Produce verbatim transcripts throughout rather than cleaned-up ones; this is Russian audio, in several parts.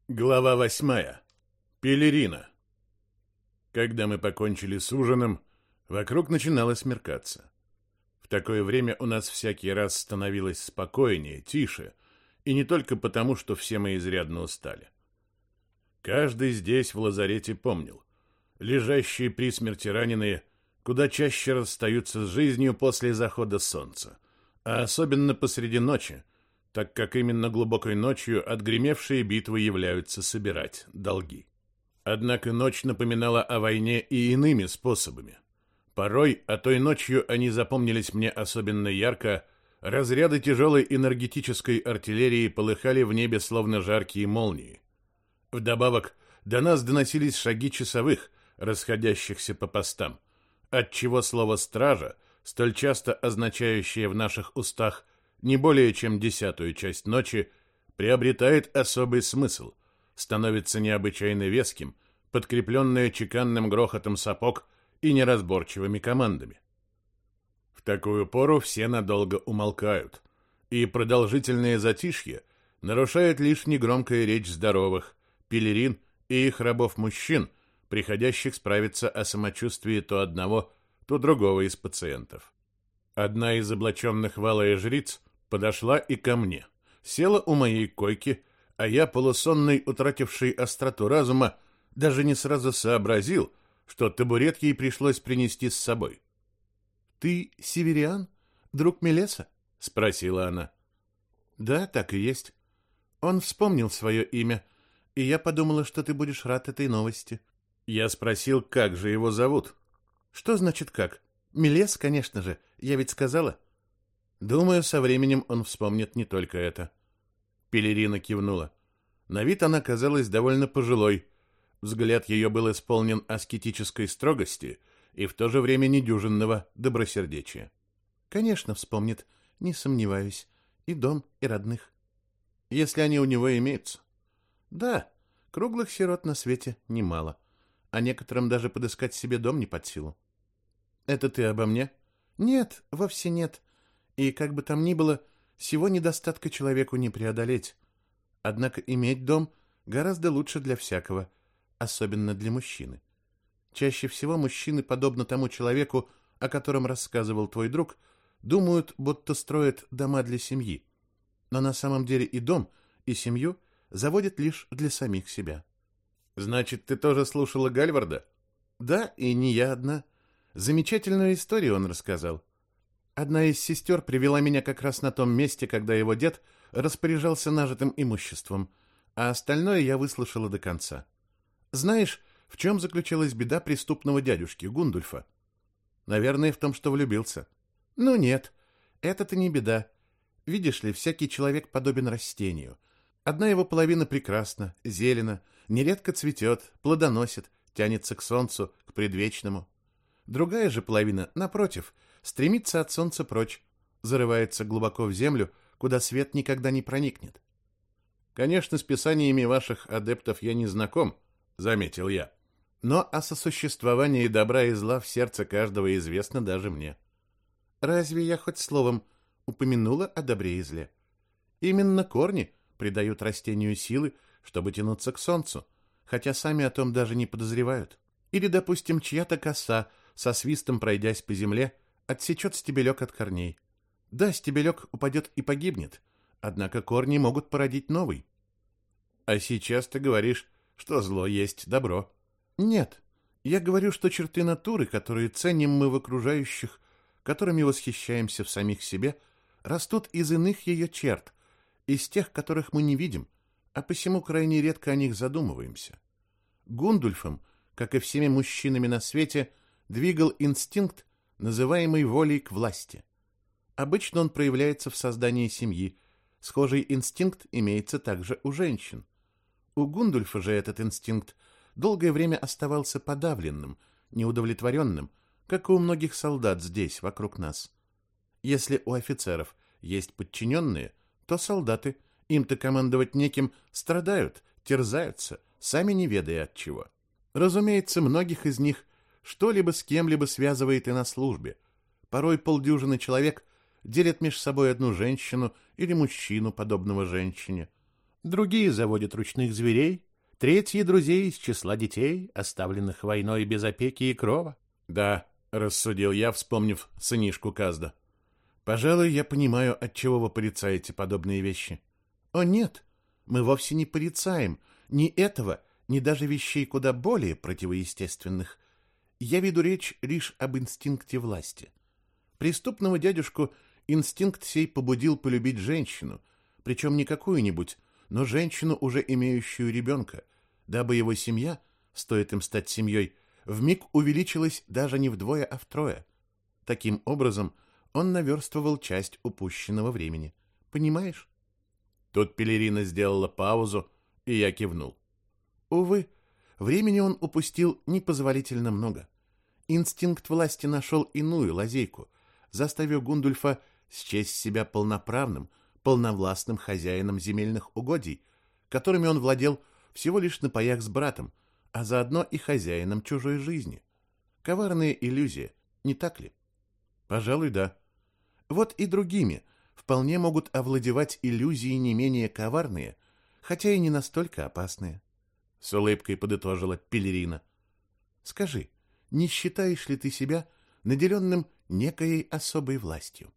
Глава восьмая. Пелерина. Когда мы покончили с ужином, вокруг начинало смеркаться. В такое время у нас всякий раз становилось спокойнее, тише, и не только потому, что все мы изрядно устали. Каждый здесь, в лазарете, помнил. Лежащие при смерти раненые куда чаще расстаются с жизнью после захода солнца, а особенно посреди ночи, так как именно глубокой ночью отгремевшие битвы являются собирать долги. Однако ночь напоминала о войне и иными способами. Порой, а той ночью они запомнились мне особенно ярко, разряды тяжелой энергетической артиллерии полыхали в небе словно жаркие молнии. Вдобавок, до нас доносились шаги часовых, расходящихся по постам, отчего слово «стража», столь часто означающее в наших устах не более чем десятую часть ночи, приобретает особый смысл, становится необычайно веским, подкрепленное чеканным грохотом сапог и неразборчивыми командами. В такую пору все надолго умолкают, и продолжительное затишье нарушает лишь негромкая речь здоровых, пелерин и их рабов-мужчин, приходящих справиться о самочувствии то одного, то другого из пациентов. Одна из облаченных в алое жриц подошла и ко мне, села у моей койки, а я, полусонный, утративший остроту разума, даже не сразу сообразил, что табурет ей пришлось принести с собой. «Ты северян? Друг Мелеса?» — спросила она. «Да, так и есть. Он вспомнил свое имя, и я подумала, что ты будешь рад этой новости». Я спросил, как же его зовут. «Что значит как? Мелес, конечно же, я ведь сказала». Думаю, со временем он вспомнит не только это. Пелерина кивнула. На вид она казалась довольно пожилой. Взгляд ее был исполнен аскетической строгости и в то же время недюжинного добросердечия. Конечно, вспомнит, не сомневаюсь. И дом, и родных. Если они у него имеются. Да, круглых сирот на свете немало, а некоторым даже подыскать себе дом не под силу. Это ты обо мне? Нет, вовсе нет. И как бы там ни было, всего недостатка человеку не преодолеть. Однако иметь дом гораздо лучше для всякого, особенно для мужчины. Чаще всего мужчины, подобно тому человеку, о котором рассказывал твой друг, думают, будто строят дома для семьи. Но на самом деле и дом, и семью заводят лишь для самих себя. Значит, ты тоже слушала Гальварда? Да, и не я одна. Замечательную историю он рассказал. Одна из сестер привела меня как раз на том месте, когда его дед распоряжался нажитым имуществом, а остальное я выслушала до конца. Знаешь, в чем заключалась беда преступного дядюшки Гундульфа? Наверное, в том, что влюбился. Ну нет, это-то не беда. Видишь ли, всякий человек подобен растению. Одна его половина прекрасна, зелена, нередко цветет, плодоносит, тянется к солнцу, к предвечному. Другая же половина, напротив, стремится от солнца прочь, зарывается глубоко в землю, куда свет никогда не проникнет. Конечно, с писаниями ваших адептов я не знаком, заметил я. Но о сосуществовании добра и зла в сердце каждого известно даже мне. Разве я хоть словом упомянула о добре и зле? Именно корни придают растению силы, чтобы тянуться к солнцу, хотя сами о том даже не подозревают. Или, допустим, чья-то коса, со свистом пройдясь по земле, отсечет стебелек от корней. Да, стебелек упадет и погибнет, однако корни могут породить новый. А сейчас ты говоришь, что зло есть добро. Нет, я говорю, что черты натуры, которые ценим мы в окружающих, которыми восхищаемся в самих себе, растут из иных ее черт, из тех, которых мы не видим, а посему крайне редко о них задумываемся. Гундульфом, как и всеми мужчинами на свете, двигал инстинкт, называемый волей к власти. Обычно он проявляется в создании семьи. Схожий инстинкт имеется также у женщин. У Гундульфа же этот инстинкт долгое время оставался подавленным, неудовлетворенным, как и у многих солдат здесь, вокруг нас. Если у офицеров есть подчиненные, то солдаты, им-то командовать неким, страдают, терзаются, сами не ведая от чего. Разумеется, многих из них что-либо с кем-либо связывает и на службе. Порой полдюжины человек делят между собой одну женщину или мужчину, подобного женщине. Другие заводят ручных зверей, третьи — друзей из числа детей, оставленных войной без опеки и крова. Да, рассудил я, вспомнив сынишку Казда. Пожалуй, я понимаю, отчего вы порицаете подобные вещи. О нет, мы вовсе не порицаем ни этого, ни даже вещей куда более противоестественных. Я веду речь лишь об инстинкте власти. Преступного дядюшку инстинкт сей побудил полюбить женщину, причем не какую-нибудь, но женщину, уже имеющую ребенка, дабы его семья, стоит им стать семьей, вмиг увеличилась даже не вдвое, а втрое. Таким образом, он наверстывал часть упущенного времени. Понимаешь? Тут Пелерина сделала паузу, и я кивнул. Увы, времени он упустил непозволительно много. Инстинкт власти нашел иную лазейку, заставив Гундульфа счесть себя полноправным, полновластным хозяином земельных угодий, которыми он владел всего лишь на паях с братом, а заодно и хозяином чужой жизни. Коварная иллюзия, не так ли? Пожалуй, да. Вот и другими вполне могут овладевать иллюзии не менее коварные, хотя и не настолько опасные. С улыбкой подытожила Пелерина. Скажи, не считаешь ли ты себя наделенным некой особой властью?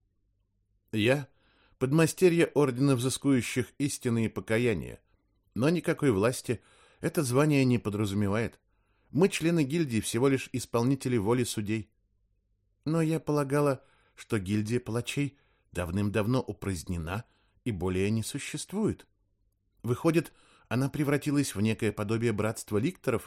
Я — подмастерье ордена взыскующих истины и покаяния, но никакой власти это звание не подразумевает. Мы, члены гильдии, всего лишь исполнители воли судей. Но я полагала, что гильдия палачей давным-давно упразднена и более не существует. Выходит, она превратилась в некое подобие братства ликторов?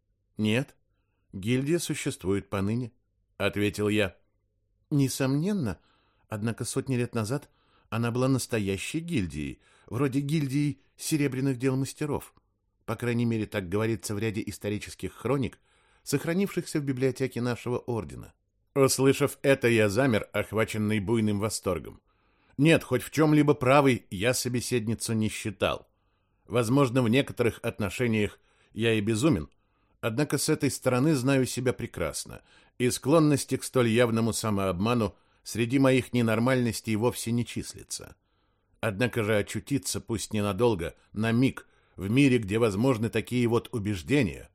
Нет, гильдия существует поныне, — ответил я. Несомненно, однако сотни лет назад она была настоящей гильдией, вроде гильдии серебряных дел мастеров. По крайней мере, так говорится в ряде исторических хроник, сохранившихся в библиотеке нашего ордена. Услышав это, я замер, охваченный буйным восторгом. Нет, хоть в чем-либо правый я собеседницу не считал. Возможно, в некоторых отношениях я и безумен, однако с этой стороны знаю себя прекрасно, и склонности к столь явному самообману среди моих ненормальностей вовсе не числится. Однако же очутиться, пусть ненадолго, на миг, в мире, где возможны такие вот убеждения,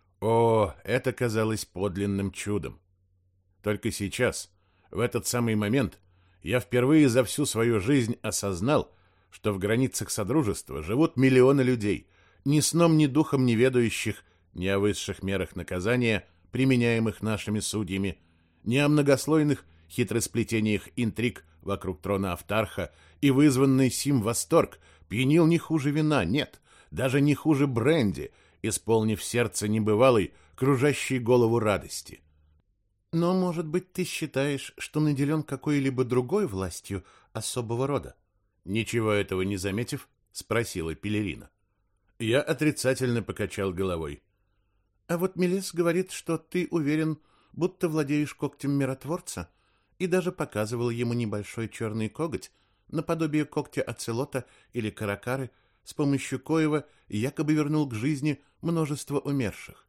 о, это казалось подлинным чудом. Только сейчас, в этот самый момент, я впервые за всю свою жизнь осознал, что в границах Содружества живут миллионы людей, ни сном, ни духом не ведающих ни о высших мерах наказания, применяемых нашими судьями, ни о многослойных хитросплетениях интриг вокруг трона Автарха, и вызванный сим восторг пьянил не хуже вина, нет, даже не хуже бренди, исполнив сердце небывалой, кружащей голову радости. Но, может быть, ты считаешь, что наделен какой-либо другой властью особого рода? Ничего этого не заметив, спросила Пелерина. Я отрицательно покачал головой. А вот Мелес говорит, что ты уверен, будто владеешь когтем миротворца, и даже показывал ему небольшой черный коготь, наподобие когтя оцелота или каракары, с помощью коего якобы вернул к жизни множество умерших.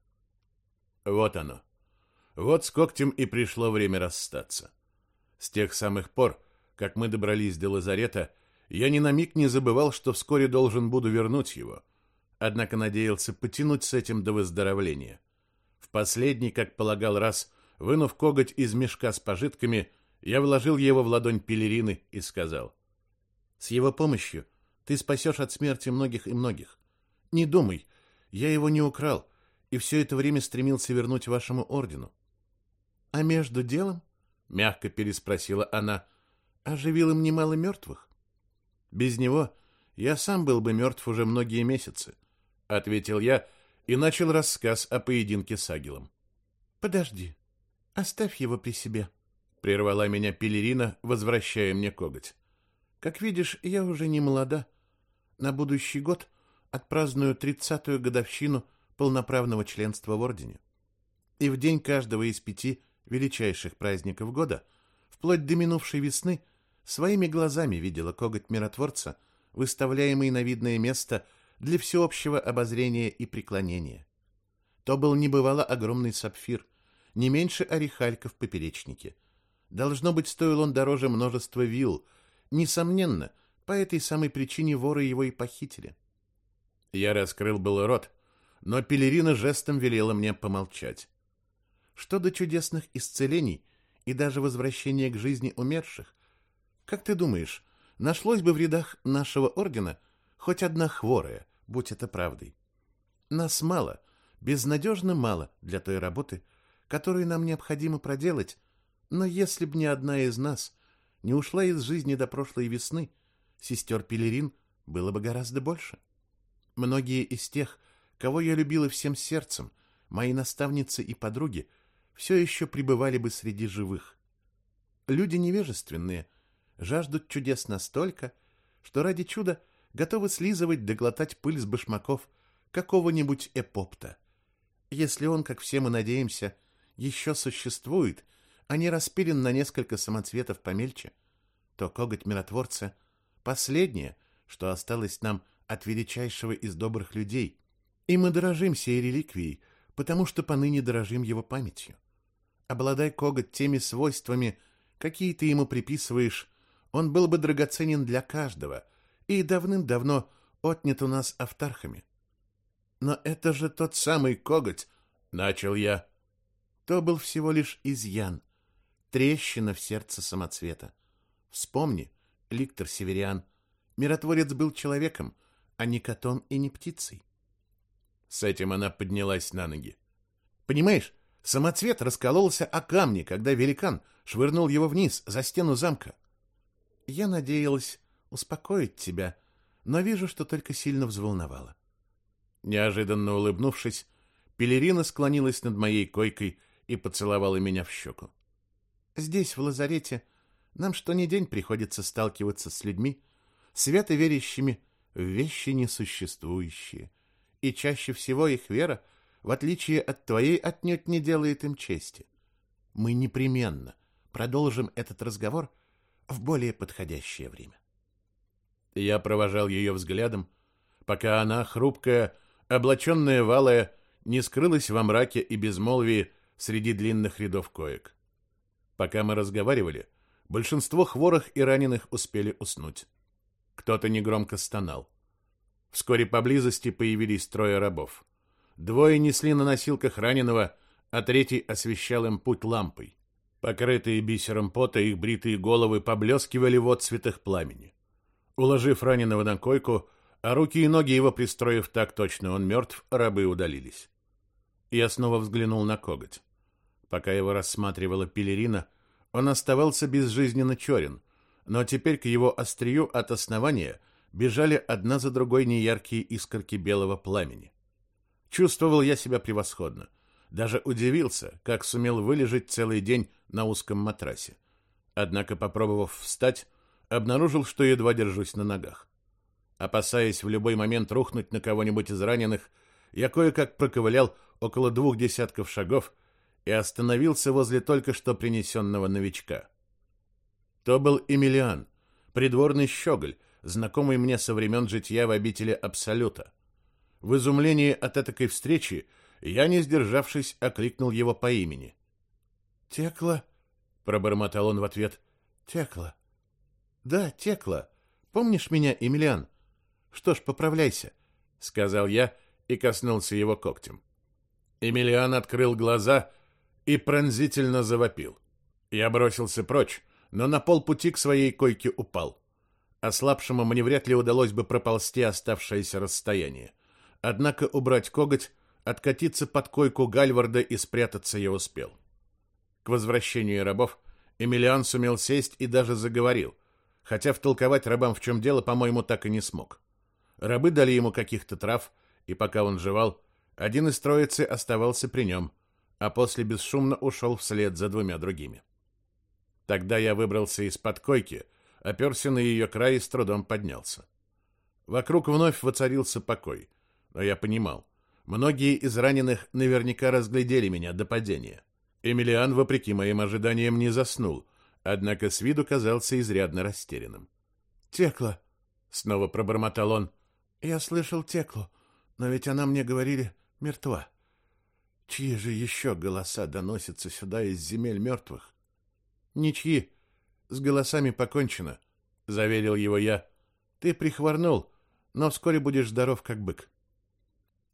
Вот оно. Вот с когтем и пришло время расстаться. С тех самых пор, как мы добрались до лазарета, я ни на миг не забывал, что вскоре должен буду вернуть его, однако надеялся потянуть с этим до выздоровления. В последний, как полагал, раз, вынув коготь из мешка с пожитками, я вложил его в ладонь Пелерины и сказал: «С его помощью ты спасешь от смерти многих и многих. Не думай, я его не украл, и все это время стремился вернуть вашему ордену». «А между делом?» — мягко переспросила она. «Оживил им немало мертвых?» «Без него я сам был бы мертв уже многие месяцы», — ответил я и начал рассказ о поединке с Агилом. «Подожди, оставь его при себе», — прервала меня Пелерина, возвращая мне коготь. «Как видишь, я уже не молода. На будущий год отпраздную тридцатую годовщину полноправного членства в ордене. И в день каждого из пяти величайших праздников года, вплоть до минувшей весны, своими глазами видела коготь миротворца, выставляемый на видное место для всеобщего обозрения и преклонения. То был небывало огромный сапфир, не меньше орехалька в поперечнике. Должно быть, стоил он дороже множества вилл. Несомненно, по этой самой причине воры его и похитили. Я раскрыл был рот, но Пелерина жестом велела мне помолчать. Что до чудесных исцелений и даже возвращения к жизни умерших, как ты думаешь, нашлось бы в рядах нашего ордена хоть одна хворая, будь это правдой? Нас мало, безнадежно мало для той работы, которую нам необходимо проделать, но если б ни одна из нас не ушла из жизни до прошлой весны, сестер Пелерин было бы гораздо больше. Многие из тех, кого я любила всем сердцем, мои наставницы и подруги, все еще пребывали бы среди живых. Люди невежественные жаждут чудес настолько, что ради чуда готовы слизывать да глотать пыль с башмаков какого-нибудь эпопта. Если он, как все мы надеемся, еще существует, а не распилен на несколько самоцветов помельче, то коготь миротворца — последнее, что осталось нам от величайшего из добрых людей, и мы дорожим сей реликвией, потому что поныне дорожим его памятью. Обладай коготь теми свойствами, какие ты ему приписываешь, он был бы драгоценен для каждого и давным-давно отнят у нас автархами. Но это же тот самый коготь, — начал я. То был всего лишь изъян, трещина в сердце самоцвета. Вспомни, Ликтор Севериан, миротворец был человеком, а не котом и не птицей. С этим она поднялась на ноги. Понимаешь, самоцвет раскололся о камни, когда великан швырнул его вниз, за стену замка. Я надеялась успокоить тебя, но вижу, что только сильно взволновала. Неожиданно улыбнувшись, Пелерина склонилась над моей койкой и поцеловала меня в щеку. Здесь, в лазарете, нам что ни день приходится сталкиваться с людьми, свято верящими в вещи несуществующие, и чаще всего их вера, в отличие от твоей, отнюдь не делает им чести. Мы непременно продолжим этот разговор в более подходящее время. Я провожал ее взглядом, пока она, хрупкая, облаченная валая, не скрылась во мраке и безмолвии среди длинных рядов коек. Пока мы разговаривали, большинство хворых и раненых успели уснуть. Кто-то негромко стонал. Вскоре поблизости появились трое рабов. Двое несли на носилках раненого, а третий освещал им путь лампой. Покрытые бисером пота их бритые головы поблескивали в отцветах пламени. Уложив раненого на койку, а руки и ноги его пристроив так точно он мертв, рабы удалились. Я снова взглянул на коготь. Пока его рассматривала Пелерина, он оставался безжизненно черен, но теперь к его острию от основания бежали одна за другой неяркие искорки белого пламени. Чувствовал я себя превосходно. Даже удивился, как сумел вылежать целый день на узком матрасе. Однако, попробовав встать, обнаружил, что едва держусь на ногах. Опасаясь в любой момент рухнуть на кого-нибудь из раненых, я кое-как проковылял около двух десятков шагов и остановился возле только что принесенного новичка. То был Эмилиан, придворный щеголь, знакомый мне со времен житья в обители Абсолюта. В изумлении от этакой встречи я, не сдержавшись, окликнул его по имени. «Текла?» — пробормотал он в ответ. «Текла». «Да, Текла. Помнишь меня, Эмилиан? Что ж, поправляйся», — сказал я и коснулся его когтем. Эмилиан открыл глаза и пронзительно завопил. Я бросился прочь, но на полпути к своей койке упал. Ослабшему мне вряд ли удалось бы проползти оставшееся расстояние. Однако убрать коготь, откатиться под койку Гальварда и спрятаться я успел. К возвращению рабов Эмилиан сумел сесть и даже заговорил, хотя втолковать рабам, в чем дело, по-моему, так и не смог. Рабы дали ему каких-то трав, и пока он жевал, один из троицы оставался при нем, а после бесшумно ушел вслед за двумя другими. Тогда я выбрался из-под койки, оперся на ее край и с трудом поднялся. Вокруг вновь воцарился покой, но я понимал, многие из раненых наверняка разглядели меня до падения. Эмилиан, вопреки моим ожиданиям, не заснул, однако с виду казался изрядно растерянным. «Текла!» — снова пробормотал он. «Я слышал Теклу, но ведь она, мне говорили, мертва. Чьи же еще голоса доносятся сюда из земель мертвых?» «Ничьи. С голосами покончено», — заверил его я. «Ты прихворнул, но вскоре будешь здоров, как бык».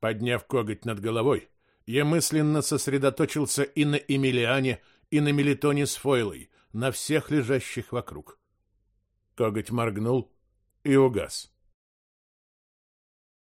Подняв коготь над головой, я мысленно сосредоточился и на Эмилиане, и на Мелитоне с Фойлой, на всех лежащих вокруг. Коготь моргнул и угас.